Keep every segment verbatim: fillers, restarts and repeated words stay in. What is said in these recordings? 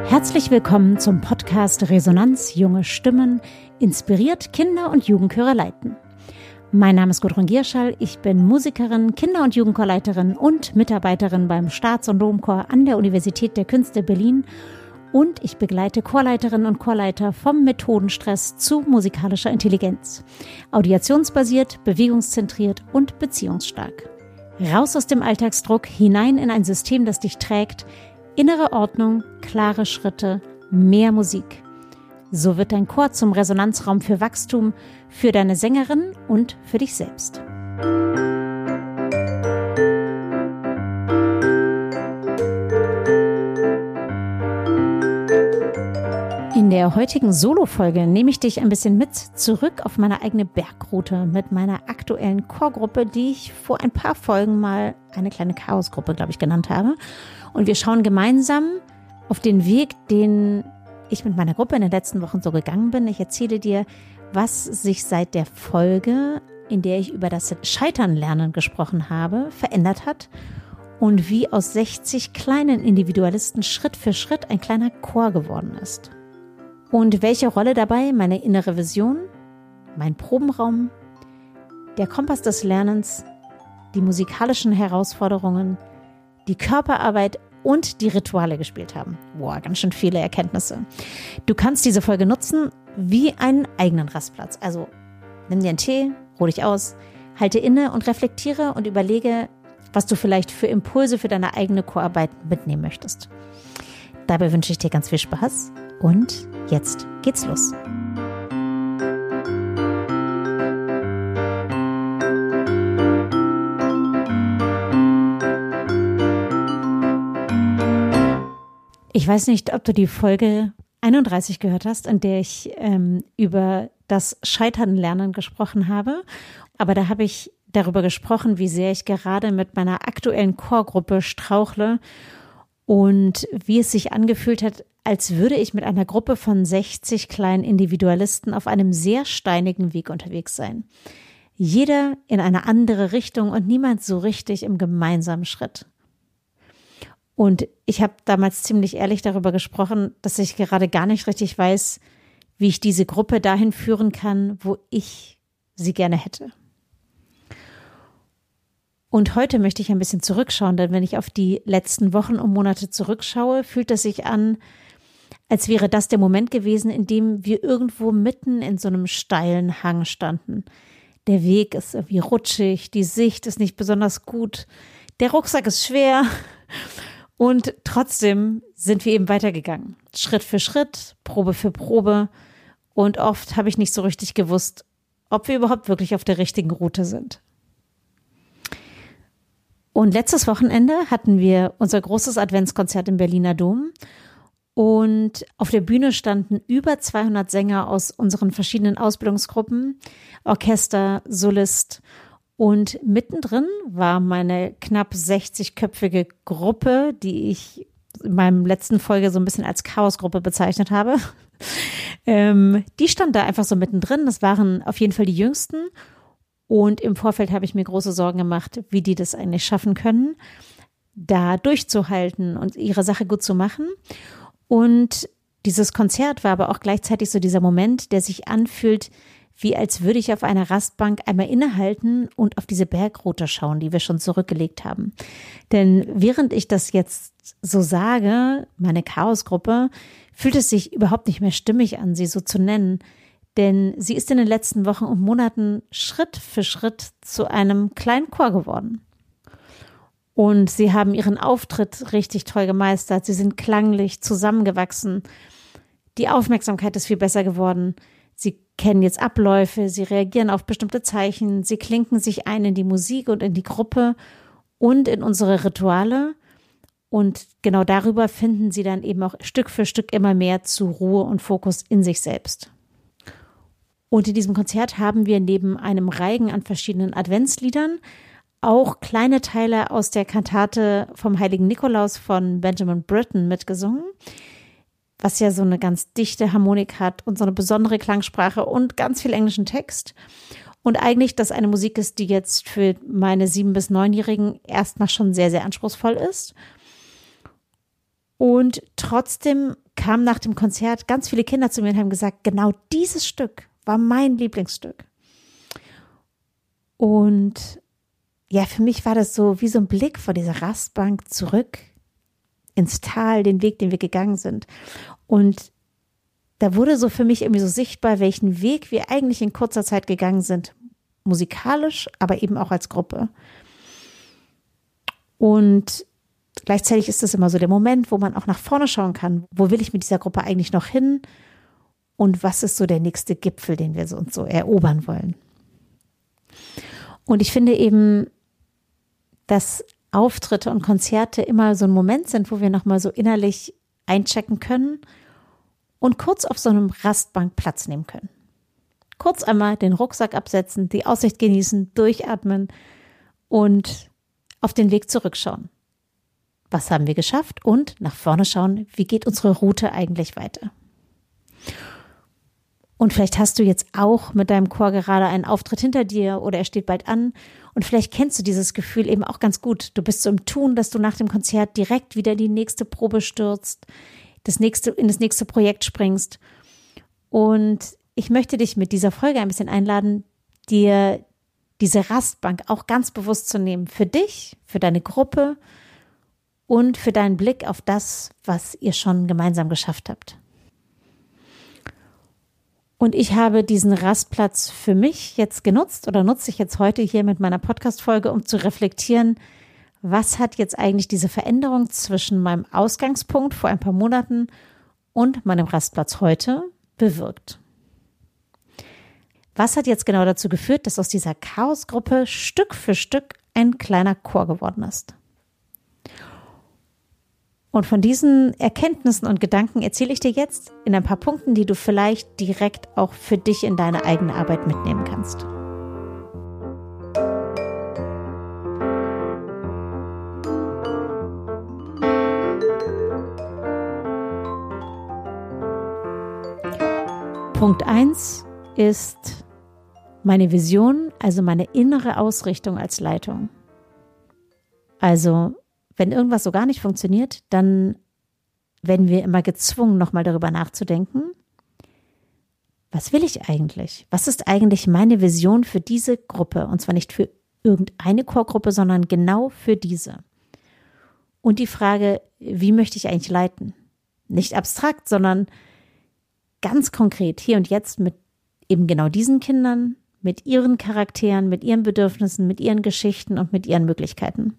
Herzlich willkommen zum Podcast Resonanz Junge Stimmen, inspiriert Kinder- und Jugendchöre leiten. Mein Name ist Gudrun Gierschall, ich bin Musikerin, Kinder- und Jugendchorleiterin und Mitarbeiterin beim Staats- und Domchor an der Universität der Künste Berlin und ich begleite Chorleiterinnen und Chorleiter vom Methodenstress zu musikalischer Intelligenz. Audiationsbasiert, bewegungszentriert und beziehungsstark. Raus aus dem Alltagsdruck, hinein in ein System, das dich trägt. Innere Ordnung, klare Schritte, mehr Musik. So wird dein Chor zum Resonanzraum für Wachstum, für deine Sängerin und für dich selbst. In der heutigen Solo-Folge nehme ich dich ein bisschen mit zurück auf meine eigene Bergroute mit meiner aktuellen Chorgruppe, die ich vor ein paar Folgen mal eine kleine Chaosgruppe, glaube ich, genannt habe. Und wir schauen gemeinsam auf den Weg, den ich mit meiner Gruppe in den letzten Wochen so gegangen bin. Ich erzähle dir, was sich seit der Folge, in der ich über das Scheitern lernen gesprochen habe, verändert hat und wie aus sechzig kleinen Individualisten Schritt für Schritt ein kleiner Chor geworden ist. Und welche Rolle dabei meine innere Vision, mein Probenraum, der Kompass des Lernens, die musikalischen Herausforderungen, die Körperarbeit und die Rituale gespielt haben. Boah, ganz schön viele Erkenntnisse. Du kannst diese Folge nutzen wie einen eigenen Rastplatz. Also nimm dir einen Tee, ruh dich aus, halte inne und reflektiere und überlege, was du vielleicht für Impulse für deine eigene Chorarbeit mitnehmen möchtest. Dabei wünsche ich dir ganz viel Spaß und jetzt geht's los. Ich weiß nicht, ob du die Folge einunddreißig gehört hast, in der ich ähm, über das Scheitern lernen gesprochen habe. Aber da habe ich darüber gesprochen, wie sehr ich gerade mit meiner aktuellen Chorgruppe strauchle und wie es sich angefühlt hat, als würde ich mit einer Gruppe von sechzig kleinen Individualisten auf einem sehr steinigen Weg unterwegs sein. Jeder in eine andere Richtung und niemand so richtig im gemeinsamen Schritt. Und ich habe damals ziemlich ehrlich darüber gesprochen, dass ich gerade gar nicht richtig weiß, wie ich diese Gruppe dahin führen kann, wo ich sie gerne hätte. Und heute möchte ich ein bisschen zurückschauen, denn wenn ich auf die letzten Wochen und Monate zurückschaue, fühlt es sich an, als wäre das der Moment gewesen, in dem wir irgendwo mitten in so einem steilen Hang standen. Der Weg ist irgendwie rutschig, die Sicht ist nicht besonders gut, der Rucksack ist schwer. Und trotzdem sind wir eben weitergegangen. Schritt für Schritt, Probe für Probe. Und oft habe ich nicht so richtig gewusst, ob wir überhaupt wirklich auf der richtigen Route sind. Und letztes Wochenende hatten wir unser großes Adventskonzert im Berliner Dom. Und auf der Bühne standen über zweihundert Sänger aus unseren verschiedenen Ausbildungsgruppen, Orchester, Solist. Und mittendrin war meine knapp sechzigköpfige Gruppe, die ich in meinem letzten Folge so ein bisschen als Chaosgruppe bezeichnet habe. ähm, die stand da einfach so mittendrin. Das waren auf jeden Fall die Jüngsten. Und im Vorfeld habe ich mir große Sorgen gemacht, wie die das eigentlich schaffen können, da durchzuhalten und ihre Sache gut zu machen. Und dieses Konzert war aber auch gleichzeitig so dieser Moment, der sich anfühlt, wie als würde ich auf einer Rastbank einmal innehalten und auf diese Bergroute schauen, die wir schon zurückgelegt haben. Denn während ich das jetzt so sage, meine Chaosgruppe, fühlt es sich überhaupt nicht mehr stimmig an, sie so zu nennen. Denn sie ist in den letzten Wochen und Monaten Schritt für Schritt zu einem kleinen Chor geworden. Und sie haben ihren Auftritt richtig toll gemeistert. Sie sind klanglich zusammengewachsen. Die Aufmerksamkeit ist viel besser geworden. Sie kennen jetzt Abläufe, sie reagieren auf bestimmte Zeichen, sie klinken sich ein in die Musik und in die Gruppe und in unsere Rituale. Und genau darüber finden sie dann eben auch Stück für Stück immer mehr zu Ruhe und Fokus in sich selbst. Und in diesem Konzert haben wir neben einem Reigen an verschiedenen Adventsliedern auch kleine Teile aus der Kantate vom Heiligen Nikolaus von Benjamin Britten mitgesungen, was ja so eine ganz dichte Harmonik hat und so eine besondere Klangsprache und ganz viel englischen Text. Und eigentlich das eine Musik ist, die jetzt für meine sieben- bis neunjährigen erstmal schon sehr, sehr anspruchsvoll ist. Und trotzdem kamen nach dem Konzert ganz viele Kinder zu mir und haben gesagt, genau dieses Stück war mein Lieblingsstück. Und ja, für mich war das so wie so ein Blick vor dieser Rastbank zurück ins Tal, den Weg, den wir gegangen sind. Und da wurde so für mich irgendwie so sichtbar, welchen Weg wir eigentlich in kurzer Zeit gegangen sind. Musikalisch, aber eben auch als Gruppe. Und gleichzeitig ist das immer so der Moment, wo man auch nach vorne schauen kann. Wo will ich mit dieser Gruppe eigentlich noch hin? Und was ist so der nächste Gipfel, den wir so uns so erobern wollen? Und ich finde eben, dass Auftritte und Konzerte immer so ein Moment sind, wo wir nochmal so innerlich einchecken können und kurz auf so einem Rastbank Platz nehmen können. Kurz einmal den Rucksack absetzen, die Aussicht genießen, durchatmen und auf den Weg zurückschauen. Was haben wir geschafft? Und nach vorne schauen, wie geht unsere Route eigentlich weiter? Und vielleicht hast du jetzt auch mit deinem Chor gerade einen Auftritt hinter dir oder er steht bald an und vielleicht kennst du dieses Gefühl eben auch ganz gut. Du bist so im Tun, dass du nach dem Konzert direkt wieder in die nächste Probe stürzt, das nächste, in das nächste Projekt springst. Und ich möchte dich mit dieser Folge ein bisschen einladen, dir diese Rastbank auch ganz bewusst zu nehmen. Für dich, für deine Gruppe und für deinen Blick auf das, was ihr schon gemeinsam geschafft habt. Und ich habe diesen Rastplatz für mich jetzt genutzt oder nutze ich jetzt heute hier mit meiner Podcast-Folge, um zu reflektieren, was hat jetzt eigentlich diese Veränderung zwischen meinem Ausgangspunkt vor ein paar Monaten und meinem Rastplatz heute bewirkt. Was hat jetzt genau dazu geführt, dass aus dieser Chaosgruppe Stück für Stück ein kleiner Chor geworden ist? Und von diesen Erkenntnissen und Gedanken erzähle ich dir jetzt in ein paar Punkten, die du vielleicht direkt auch für dich in deine eigene Arbeit mitnehmen kannst. Punkt eins ist meine Vision, also meine innere Ausrichtung als Leitung. Also wenn irgendwas so gar nicht funktioniert, dann werden wir immer gezwungen, nochmal darüber nachzudenken, was will ich eigentlich? Was ist eigentlich meine Vision für diese Gruppe? Und zwar nicht für irgendeine Chorgruppe, sondern genau für diese. Und die Frage, wie möchte ich eigentlich leiten? Nicht abstrakt, sondern ganz konkret, hier und jetzt mit eben genau diesen Kindern, mit ihren Charakteren, mit ihren Bedürfnissen, mit ihren Geschichten und mit ihren Möglichkeiten.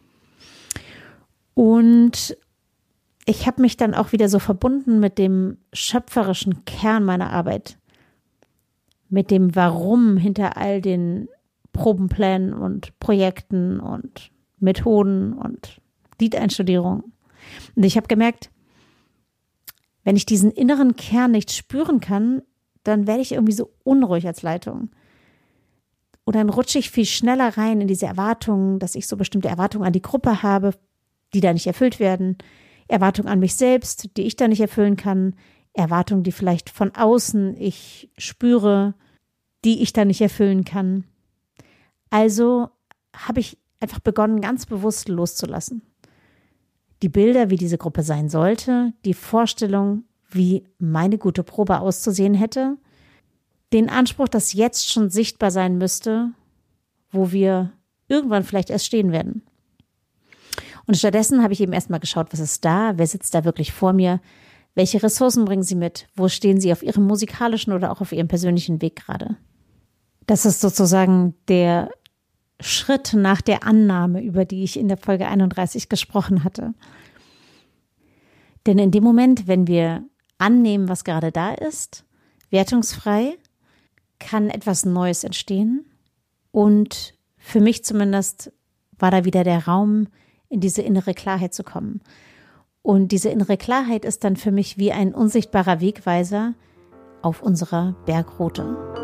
Und ich habe mich dann auch wieder so verbunden mit dem schöpferischen Kern meiner Arbeit, mit dem Warum hinter all den Probenplänen und Projekten und Methoden und Liedeinstudierungen. Und ich habe gemerkt, wenn ich diesen inneren Kern nicht spüren kann, dann werde ich irgendwie so unruhig als Leitung. Und dann rutsche ich viel schneller rein in diese Erwartungen, dass ich so bestimmte Erwartungen an die Gruppe habe, die da nicht erfüllt werden, Erwartungen an mich selbst, die ich da nicht erfüllen kann, Erwartungen, die vielleicht von außen ich spüre, die ich da nicht erfüllen kann. Also habe ich einfach begonnen, ganz bewusst loszulassen. Die Bilder, wie diese Gruppe sein sollte, die Vorstellung, wie meine gute Probe auszusehen hätte, den Anspruch, dass jetzt schon sichtbar sein müsste, wo wir irgendwann vielleicht erst stehen werden. Und stattdessen habe ich eben erstmal geschaut, was ist da, wer sitzt da wirklich vor mir, welche Ressourcen bringen sie mit, wo stehen sie auf ihrem musikalischen oder auch auf ihrem persönlichen Weg gerade. Das ist sozusagen der Schritt nach der Annahme, über die ich in der Folge einunddreißig gesprochen hatte. Denn in dem Moment, wenn wir annehmen, was gerade da ist, wertungsfrei, kann etwas Neues entstehen. Und für mich zumindest war da wieder der Raum, in diese innere Klarheit zu kommen. Und diese innere Klarheit ist dann für mich wie ein unsichtbarer Wegweiser auf unserer Bergroute.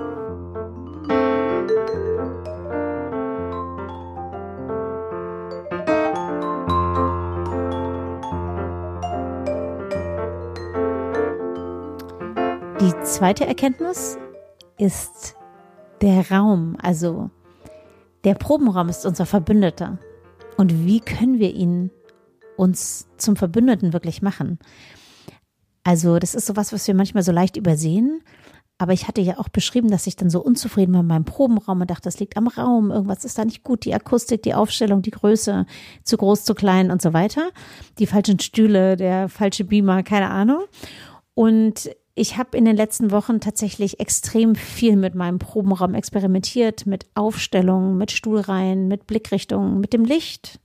Die zweite Erkenntnis ist der Raum, also der Probenraum ist unser Verbündeter. Und wie können wir ihn uns zum Verbündeten wirklich machen? Also das ist sowas, was wir manchmal so leicht übersehen. Aber ich hatte ja auch beschrieben, dass ich dann so unzufrieden war mit meinem Probenraum und dachte, das liegt am Raum, irgendwas ist da nicht gut, die Akustik, die Aufstellung, die Größe, zu groß, zu klein und so weiter. Die falschen Stühle, der falsche Beamer, keine Ahnung. Und ich habe in den letzten Wochen tatsächlich extrem viel mit meinem Probenraum experimentiert, mit Aufstellungen, mit Stuhlreihen, mit Blickrichtungen, mit dem Licht.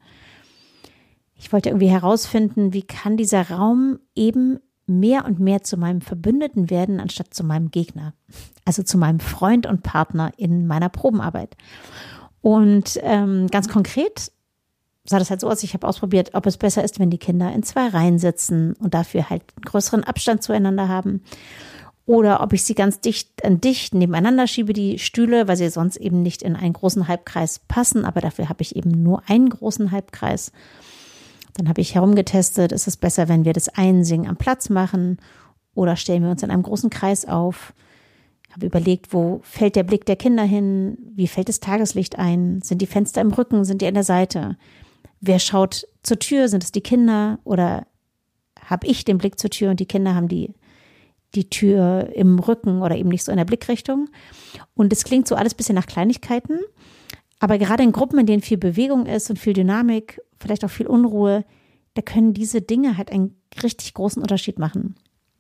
Ich wollte irgendwie herausfinden, wie kann dieser Raum eben mehr und mehr zu meinem Verbündeten werden, anstatt zu meinem Gegner. Also zu meinem Freund und Partner in meiner Probenarbeit. Und ähm, ganz konkret sah das halt so aus, ich habe ausprobiert, ob es besser ist, wenn die Kinder in zwei Reihen sitzen und dafür halt einen größeren Abstand zueinander haben. Oder ob ich sie ganz dicht an dicht nebeneinander schiebe, die Stühle, weil sie sonst eben nicht in einen großen Halbkreis passen. Aber dafür habe ich eben nur einen großen Halbkreis. Dann habe ich herumgetestet, ist es besser, wenn wir das Einsingen am Platz machen oder stellen wir uns in einem großen Kreis auf. Ich habe überlegt, wo fällt der Blick der Kinder hin? Wie fällt das Tageslicht ein? Sind die Fenster im Rücken? Sind die an der Seite? Wer schaut zur Tür? Sind es die Kinder oder habe ich den Blick zur Tür und die Kinder haben die, die Tür im Rücken oder eben nicht so in der Blickrichtung? Und es klingt so alles ein bisschen nach Kleinigkeiten. Aber gerade in Gruppen, in denen viel Bewegung ist und viel Dynamik, vielleicht auch viel Unruhe, da können diese Dinge halt einen richtig großen Unterschied machen.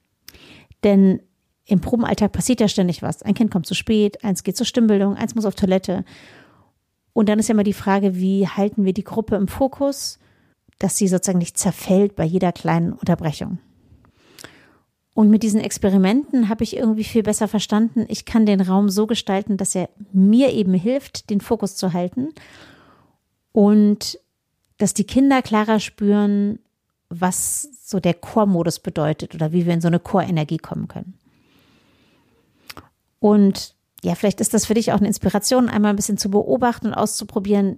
Denn im Probenalltag passiert ja ständig was. Ein Kind kommt zu spät, eins geht zur Stimmbildung, eins muss auf Toilette. Und dann ist ja immer die Frage, wie halten wir die Gruppe im Fokus, dass sie sozusagen nicht zerfällt bei jeder kleinen Unterbrechung. Und mit diesen Experimenten habe ich irgendwie viel besser verstanden, ich kann den Raum so gestalten, dass er mir eben hilft, den Fokus zu halten und dass die Kinder klarer spüren, was so der Chormodus bedeutet oder wie wir in so eine Chorenergie kommen können. Und ja, vielleicht ist das für dich auch eine Inspiration, einmal ein bisschen zu beobachten und auszuprobieren,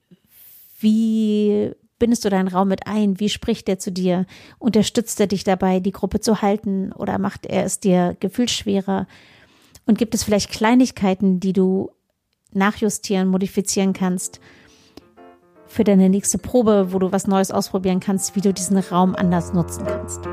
wie bindest du deinen Raum mit ein? Wie spricht er zu dir? Unterstützt er dich dabei, die Gruppe zu halten oder macht er es dir gefühlsschwerer? Und gibt es vielleicht Kleinigkeiten, die du nachjustieren, modifizieren kannst für deine nächste Probe, wo du was Neues ausprobieren kannst, wie du diesen Raum anders nutzen kannst?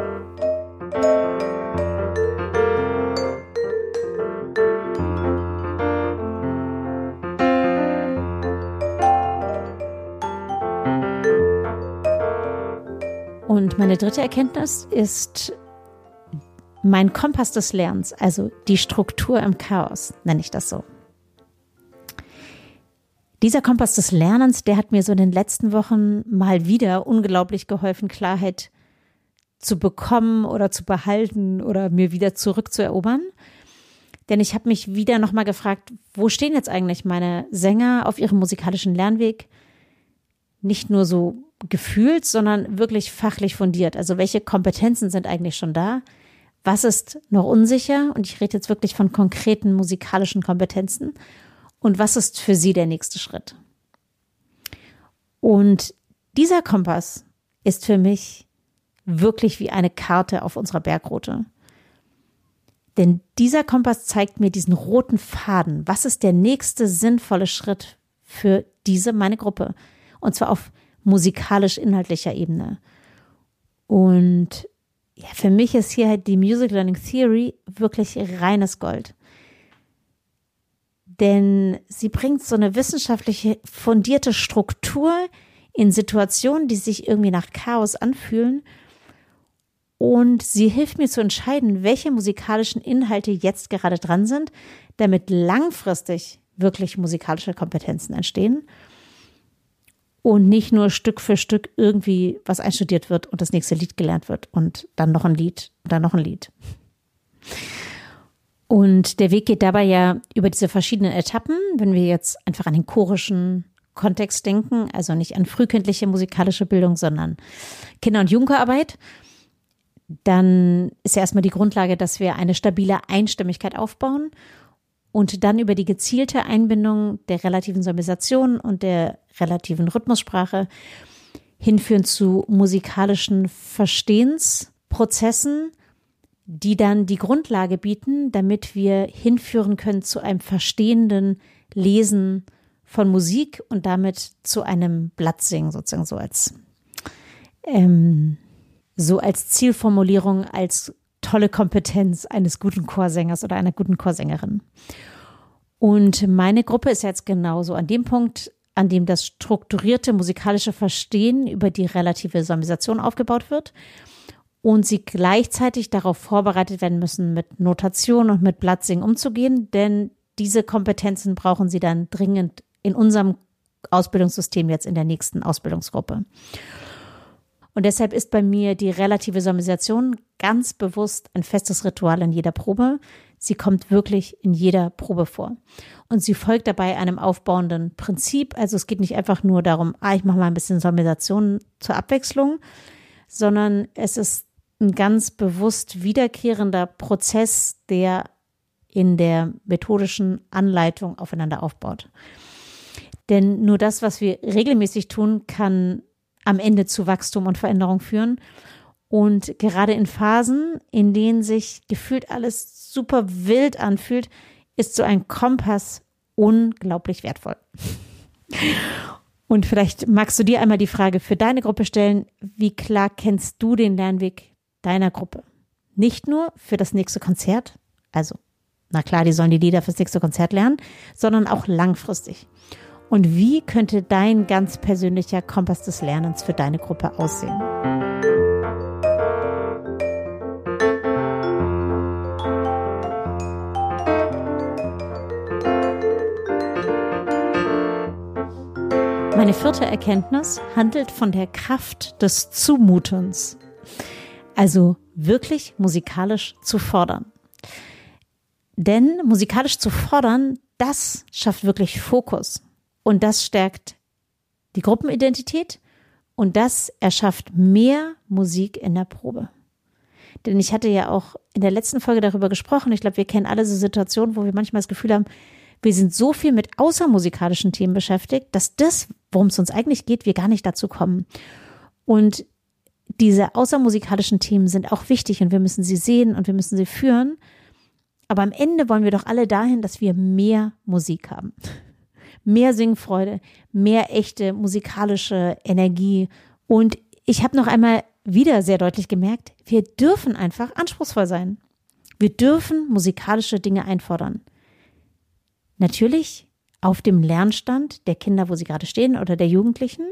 Und meine dritte Erkenntnis ist mein Kompass des Lernens, also die Struktur im Chaos, nenne ich das so. Dieser Kompass des Lernens, der hat mir so in den letzten Wochen mal wieder unglaublich geholfen, Klarheit zu bekommen oder zu behalten oder mir wieder zurückzuerobern. Denn ich habe mich wieder nochmal gefragt, wo stehen jetzt eigentlich meine Sänger auf ihrem musikalischen Lernweg? Nicht nur so gefühlt, sondern wirklich fachlich fundiert. Also welche Kompetenzen sind eigentlich schon da? Was ist noch unsicher? Und ich rede jetzt wirklich von konkreten musikalischen Kompetenzen. Und was ist für sie der nächste Schritt? Und dieser Kompass ist für mich wirklich wie eine Karte auf unserer Bergroute. Denn dieser Kompass zeigt mir diesen roten Faden. Was ist der nächste sinnvolle Schritt für diese, meine Gruppe? Und zwar auf musikalisch-inhaltlicher Ebene. Und ja, für mich ist hier halt die Music Learning Theory wirklich reines Gold. Denn sie bringt so eine wissenschaftliche fundierte Struktur in Situationen, die sich irgendwie nach Chaos anfühlen. Und sie hilft mir zu entscheiden, welche musikalischen Inhalte jetzt gerade dran sind, damit langfristig wirklich musikalische Kompetenzen entstehen. Und nicht nur Stück für Stück irgendwie was einstudiert wird und das nächste Lied gelernt wird und dann noch ein Lied und dann noch ein Lied. Und der Weg geht dabei ja über diese verschiedenen Etappen, wenn wir jetzt einfach an den chorischen Kontext denken, also nicht an frühkindliche musikalische Bildung, sondern Kinder- und Jugendarbeit, dann ist ja erstmal die Grundlage, dass wir eine stabile Einstimmigkeit aufbauen und dann über die gezielte Einbindung der relativen Solmisation und der relativen Rhythmussprache hinführen zu musikalischen Verstehensprozessen, die dann die Grundlage bieten, damit wir hinführen können zu einem verstehenden Lesen von Musik und damit zu einem Blattsingen, sozusagen so als ähm, so als Zielformulierung, als tolle Kompetenz eines guten Chorsängers oder einer guten Chorsängerin. Und meine Gruppe ist jetzt genauso an dem Punkt, an dem das strukturierte musikalische Verstehen über die relative Solmisation aufgebaut wird und sie gleichzeitig darauf vorbereitet werden müssen, mit Notation und mit Blattsingen umzugehen, denn diese Kompetenzen brauchen sie dann dringend in unserem Ausbildungssystem jetzt in der nächsten Ausbildungsgruppe. Und deshalb ist bei mir die relative Solmisation ganz bewusst ein festes Ritual in jeder Probe. Sie kommt wirklich in jeder Probe vor. Und sie folgt dabei einem aufbauenden Prinzip. Also es geht nicht einfach nur darum, ah, ich mache mal ein bisschen Solmisation zur Abwechslung, sondern es ist ein ganz bewusst wiederkehrender Prozess, der in der methodischen Anleitung aufeinander aufbaut. Denn nur das, was wir regelmäßig tun, kann am Ende zu Wachstum und Veränderung führen. Und gerade in Phasen, in denen sich gefühlt alles super wild anfühlt, ist so ein Kompass unglaublich wertvoll. Und vielleicht magst du dir einmal die Frage für deine Gruppe stellen, wie klar kennst du den Lernweg deiner Gruppe? Nicht nur für das nächste Konzert, also na klar, die sollen die Lieder fürs nächste Konzert lernen, sondern auch langfristig. Und wie könnte dein ganz persönlicher Kompass des Lernens für deine Gruppe aussehen? Meine vierte Erkenntnis handelt von der Kraft des Zumutens. Also wirklich musikalisch zu fordern. Denn musikalisch zu fordern, das schafft wirklich Fokus. Und das stärkt die Gruppenidentität und das erschafft mehr Musik in der Probe. Denn ich hatte ja auch in der letzten Folge darüber gesprochen. Ich glaube, wir kennen alle so Situationen, wo wir manchmal das Gefühl haben, wir sind so viel mit außermusikalischen Themen beschäftigt, dass das, worum es uns eigentlich geht, wir gar nicht dazu kommen. Und diese außermusikalischen Themen sind auch wichtig und wir müssen sie sehen und wir müssen sie führen. Aber am Ende wollen wir doch alle dahin, dass wir mehr Musik haben. Mehr Singfreude, mehr echte musikalische Energie. Und ich habe noch einmal wieder sehr deutlich gemerkt, wir dürfen einfach anspruchsvoll sein. Wir dürfen musikalische Dinge einfordern. Natürlich auf dem Lernstand der Kinder, wo sie gerade stehen oder der Jugendlichen.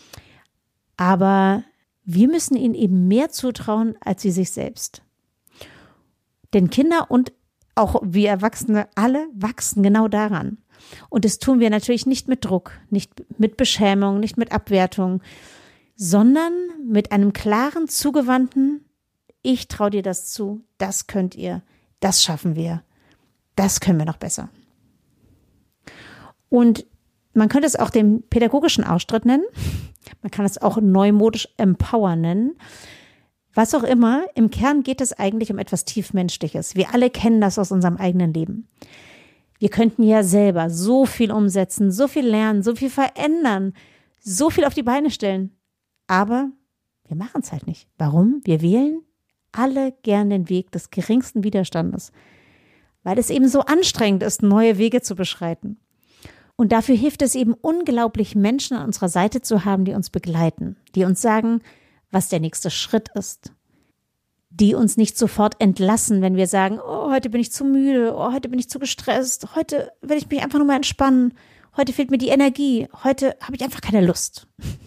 Aber wir müssen ihnen eben mehr zutrauen als sie sich selbst. Denn Kinder und auch wir Erwachsene alle wachsen genau daran. Und das tun wir natürlich nicht mit Druck, nicht mit Beschämung, nicht mit Abwertung, sondern mit einem klaren, zugewandten, ich traue dir das zu, das könnt ihr, das schaffen wir, das können wir noch besser. Und man könnte es auch den pädagogischen Ausstritt nennen, man kann es auch neumodisch Empower nennen. Was auch immer, im Kern geht es eigentlich um etwas Tiefmenschliches. Wir alle kennen das aus unserem eigenen Leben. Wir könnten ja selber so viel umsetzen, so viel lernen, so viel verändern, so viel auf die Beine stellen. Aber wir machen es halt nicht. Warum? Wir wählen alle gern den Weg des geringsten Widerstandes, weil es eben so anstrengend ist, neue Wege zu beschreiten. Und dafür hilft es eben unglaublich, Menschen an unserer Seite zu haben, die uns begleiten, die uns sagen, was der nächste Schritt ist, die uns nicht sofort entlassen, wenn wir sagen, oh, heute bin ich zu müde, oh, heute bin ich zu gestresst, heute will ich mich einfach nur mal entspannen, heute fehlt mir die Energie, heute habe ich einfach keine Lust.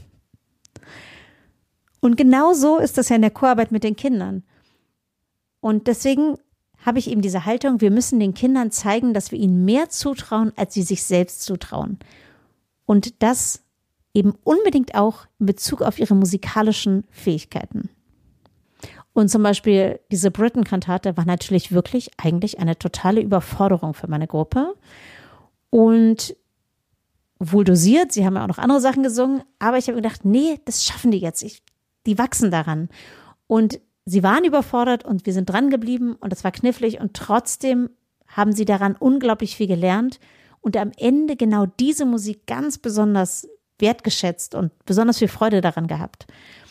Und genau so ist das ja in der Chorarbeit mit den Kindern. Und deswegen habe ich eben diese Haltung, wir müssen den Kindern zeigen, dass wir ihnen mehr zutrauen, als sie sich selbst zutrauen. Und das eben unbedingt auch in Bezug auf ihre musikalischen Fähigkeiten. Und zum Beispiel diese Britten-Kantate war natürlich wirklich eigentlich eine totale Überforderung für meine Gruppe. Und wohl dosiert, sie haben ja auch noch andere Sachen gesungen, aber ich habe gedacht, nee, das schaffen die jetzt. Ich, die wachsen daran. Und sie waren überfordert und wir sind dran geblieben und das war knifflig und trotzdem haben sie daran unglaublich viel gelernt und am Ende genau diese Musik ganz besonders wertgeschätzt und besonders viel Freude daran gehabt.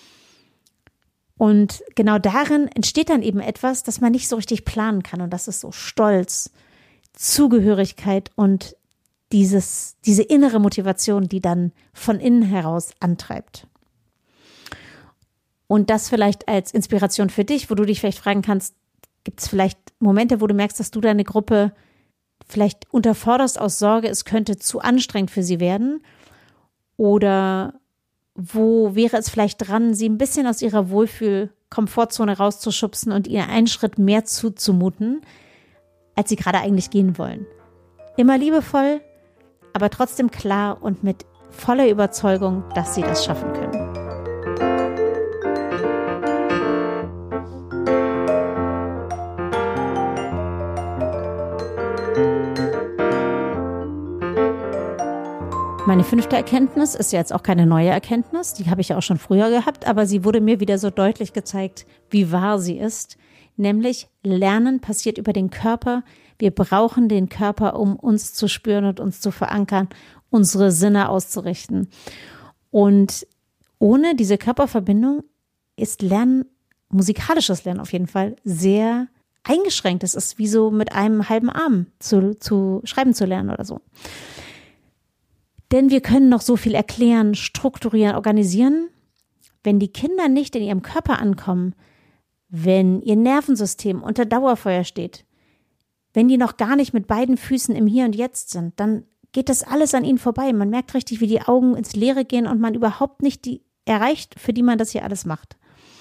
Und genau darin entsteht dann eben etwas, das man nicht so richtig planen kann und das ist so Stolz, Zugehörigkeit und dieses, diese innere Motivation, die dann von innen heraus antreibt. Und das vielleicht als Inspiration für dich, wo du dich vielleicht fragen kannst, gibt es vielleicht Momente, wo du merkst, dass du deine Gruppe vielleicht unterforderst aus Sorge, es könnte zu anstrengend für sie werden? Oder wo wäre es vielleicht dran, sie ein bisschen aus ihrer Wohlfühl-Komfortzone rauszuschubsen und ihr einen Schritt mehr zuzumuten, als sie gerade eigentlich gehen wollen? Immer liebevoll, aber trotzdem klar und mit voller Überzeugung, dass sie das schaffen können. Meine fünfte Erkenntnis ist jetzt auch keine neue Erkenntnis, die habe ich ja auch schon früher gehabt, aber sie wurde mir wieder so deutlich gezeigt, wie wahr sie ist. Nämlich, Lernen passiert über den Körper. Wir brauchen den Körper, um uns zu spüren und uns zu verankern, unsere Sinne auszurichten. Und ohne diese Körperverbindung ist Lernen, musikalisches Lernen auf jeden Fall, sehr eingeschränkt. Es ist wie so mit einem halben Arm zu, zu schreiben zu lernen oder so. Denn wir können noch so viel erklären, strukturieren, organisieren. Wenn die Kinder nicht in ihrem Körper ankommen, wenn ihr Nervensystem unter Dauerfeuer steht, wenn die noch gar nicht mit beiden Füßen im Hier und Jetzt sind, dann geht das alles an ihnen vorbei. Man merkt richtig, wie die Augen ins Leere gehen und man überhaupt nicht die erreicht, für die man das hier alles macht.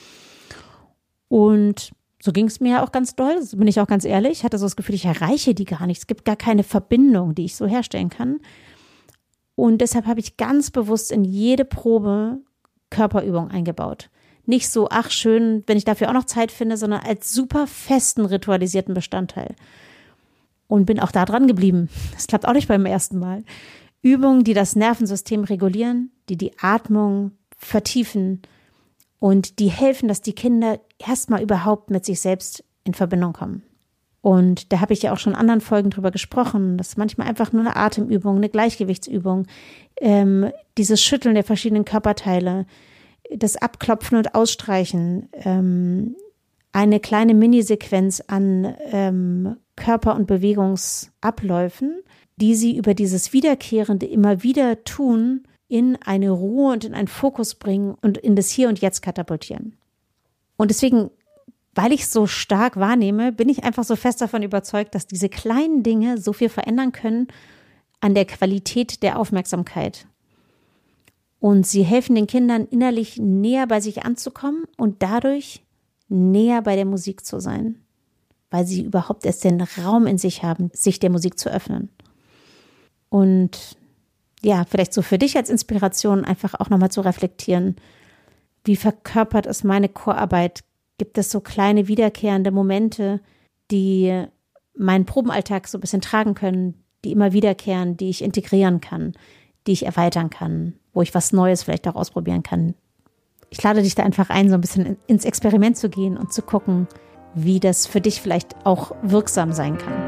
Und so ging es mir ja auch ganz doll, das bin ich auch ganz ehrlich. Ich hatte so das Gefühl, ich erreiche die gar nicht. Es gibt gar keine Verbindung, die ich so herstellen kann. Und deshalb habe ich ganz bewusst in jede Probe Körperübung eingebaut. Nicht so, ach schön, wenn ich dafür auch noch Zeit finde, sondern als super festen, ritualisierten Bestandteil. Und bin auch da dran geblieben. Das klappt auch nicht beim ersten Mal. Übungen, die das Nervensystem regulieren, die die Atmung vertiefen und die helfen, dass die Kinder erstmal überhaupt mit sich selbst in Verbindung kommen. Und da habe ich ja auch schon in anderen Folgen drüber gesprochen, dass manchmal einfach nur eine Atemübung, eine Gleichgewichtsübung, ähm, dieses Schütteln der verschiedenen Körperteile, das Abklopfen und Ausstreichen, ähm, eine kleine Minisequenz an ähm, Körper- und Bewegungsabläufen, die sie über dieses Wiederkehrende immer wieder tun, in eine Ruhe und in einen Fokus bringen und in das Hier und Jetzt katapultieren. Und deswegen, weil ich es so stark wahrnehme, bin ich einfach so fest davon überzeugt, dass diese kleinen Dinge so viel verändern können an der Qualität der Aufmerksamkeit. Und sie helfen den Kindern innerlich näher bei sich anzukommen und dadurch näher bei der Musik zu sein, weil sie überhaupt erst den Raum in sich haben, sich der Musik zu öffnen. Und ja, vielleicht so für dich als Inspiration einfach auch nochmal zu reflektieren, wie verkörpert ist meine Chorarbeit? Gibt es so kleine wiederkehrende Momente, die meinen Probenalltag so ein bisschen tragen können, die immer wiederkehren, die ich integrieren kann, die ich erweitern kann, wo ich was Neues vielleicht auch ausprobieren kann. Ich lade dich da einfach ein, so ein bisschen ins Experiment zu gehen und zu gucken, wie das für dich vielleicht auch wirksam sein kann.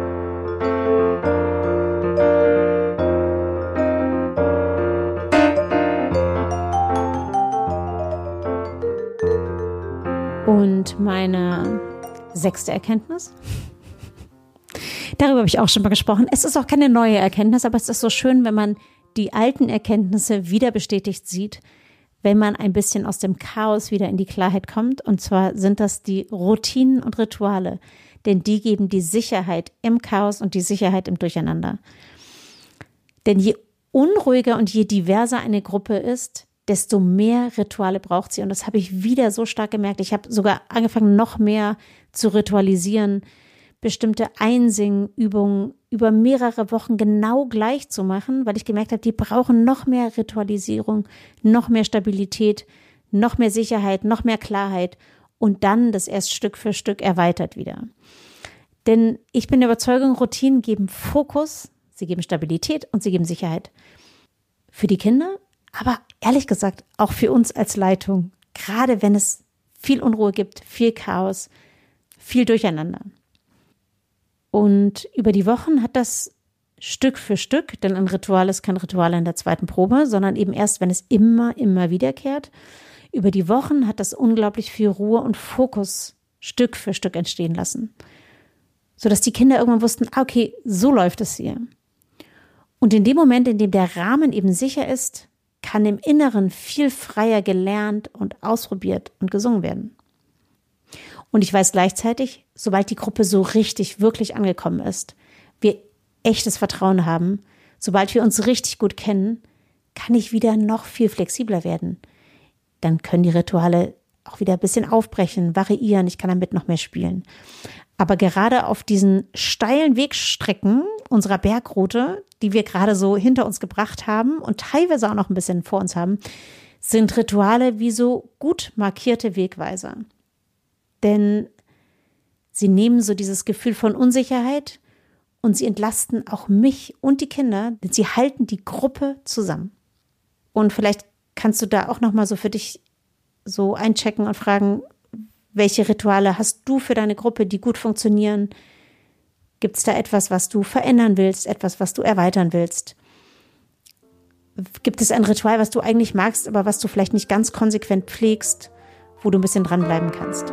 Und meine sechste Erkenntnis, darüber habe ich auch schon mal gesprochen. Es ist auch keine neue Erkenntnis, aber es ist so schön, wenn man die alten Erkenntnisse wieder bestätigt sieht, wenn man ein bisschen aus dem Chaos wieder in die Klarheit kommt. Und zwar sind das die Routinen und Rituale, denn die geben die Sicherheit im Chaos und die Sicherheit im Durcheinander. Denn je unruhiger und je diverser eine Gruppe ist, desto mehr Rituale braucht sie. Und das habe ich wieder so stark gemerkt. Ich habe sogar angefangen, noch mehr zu ritualisieren, bestimmte Einsingübungen über mehrere Wochen genau gleich zu machen, weil ich gemerkt habe, die brauchen noch mehr Ritualisierung, noch mehr Stabilität, noch mehr Sicherheit, noch mehr Klarheit und dann das erst Stück für Stück erweitert wieder. Denn ich bin der Überzeugung, Routinen geben Fokus, sie geben Stabilität und sie geben Sicherheit. Für die Kinder, aber ehrlich gesagt auch für uns als Leitung, gerade wenn es viel Unruhe gibt, viel Chaos, viel Durcheinander. Und über die Wochen hat das Stück für Stück, denn ein Ritual ist kein Ritual in der zweiten Probe, sondern eben erst, wenn es immer, immer wiederkehrt. Über die Wochen hat das unglaublich viel Ruhe und Fokus Stück für Stück entstehen lassen. Sodass die Kinder irgendwann wussten, ah, okay, so läuft es hier. Und in dem Moment, in dem der Rahmen eben sicher ist, kann im Inneren viel freier gelernt und ausprobiert und gesungen werden. Und ich weiß gleichzeitig, sobald die Gruppe so richtig, wirklich angekommen ist, wir echtes Vertrauen haben, sobald wir uns richtig gut kennen, kann ich wieder noch viel flexibler werden. Dann können die Rituale auch wieder ein bisschen aufbrechen, variieren, ich kann damit noch mehr spielen. Aber gerade auf diesen steilen Wegstrecken unserer Bergroute, die wir gerade so hinter uns gebracht haben und teilweise auch noch ein bisschen vor uns haben, sind Rituale wie so gut markierte Wegweiser. Denn sie nehmen so dieses Gefühl von Unsicherheit und sie entlasten auch mich und die Kinder, denn sie halten die Gruppe zusammen. Und vielleicht kannst du da auch nochmal so für dich so einchecken und fragen, welche Rituale hast du für deine Gruppe, die gut funktionieren? Gibt es da etwas, was du verändern willst, etwas, was du erweitern willst? Gibt es ein Ritual, was du eigentlich magst, aber was du vielleicht nicht ganz konsequent pflegst, wo du ein bisschen dranbleiben kannst?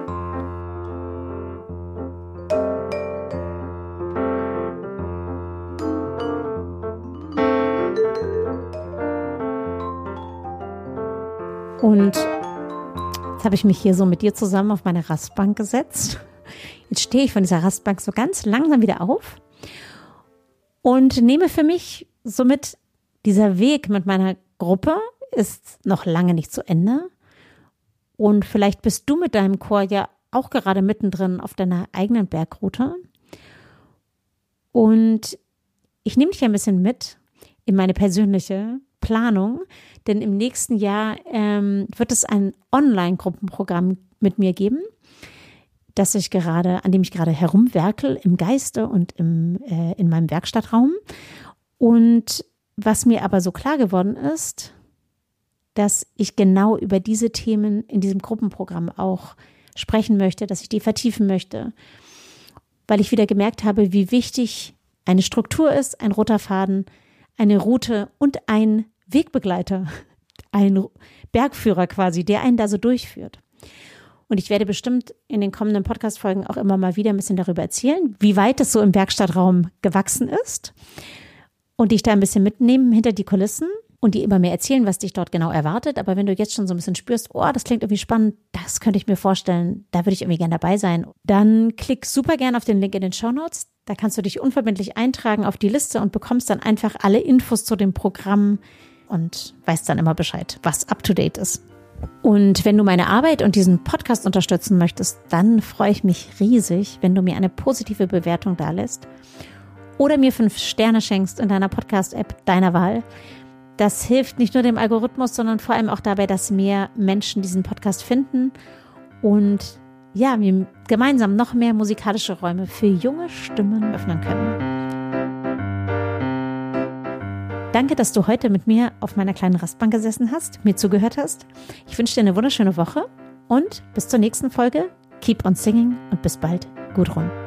Und jetzt habe ich mich hier so mit dir zusammen auf meine Rastbank gesetzt. Jetzt stehe ich von dieser Rastbank so ganz langsam wieder auf und nehme für mich somit, dieser Weg mit meiner Gruppe ist noch lange nicht zu Ende. Und vielleicht bist du mit deinem Chor ja auch gerade mittendrin auf deiner eigenen Bergroute. Und ich nehme dich ein bisschen mit in meine persönliche Planung, denn im nächsten Jahr ähm, wird es ein Online-Gruppenprogramm mit mir geben, das ich gerade, an dem ich gerade herumwerkel im Geiste und im, äh, in meinem Werkstattraum. Und was mir aber so klar geworden ist, dass ich genau über diese Themen in diesem Gruppenprogramm auch sprechen möchte, dass ich die vertiefen möchte, weil ich wieder gemerkt habe, wie wichtig eine Struktur ist, ein roter Faden, eine Route und ein Wegbegleiter, ein Bergführer quasi, der einen da so durchführt. Und ich werde bestimmt in den kommenden Podcast-Folgen auch immer mal wieder ein bisschen darüber erzählen, wie weit es so im Werkstattraum gewachsen ist und dich da ein bisschen mitnehmen hinter die Kulissen und dir immer mehr erzählen, was dich dort genau erwartet. Aber wenn du jetzt schon so ein bisschen spürst, oh, das klingt irgendwie spannend, das könnte ich mir vorstellen, da würde ich irgendwie gerne dabei sein, dann klick super gerne auf den Link in den Shownotes. Da kannst du dich unverbindlich eintragen auf die Liste und bekommst dann einfach alle Infos zu dem Programm und weißt dann immer Bescheid, was up to date ist. Und wenn du meine Arbeit und diesen Podcast unterstützen möchtest, dann freue ich mich riesig, wenn du mir eine positive Bewertung dalässt oder mir fünf Sterne schenkst in deiner Podcast-App deiner Wahl. Das hilft nicht nur dem Algorithmus, sondern vor allem auch dabei, dass mehr Menschen diesen Podcast finden und ja, wir gemeinsam noch mehr musikalische Räume für junge Stimmen öffnen können. Danke, dass du heute mit mir auf meiner kleinen Rastbank gesessen hast, mir zugehört hast. Ich wünsche dir eine wunderschöne Woche und bis zur nächsten Folge. Keep on singing und bis bald. Gudrun.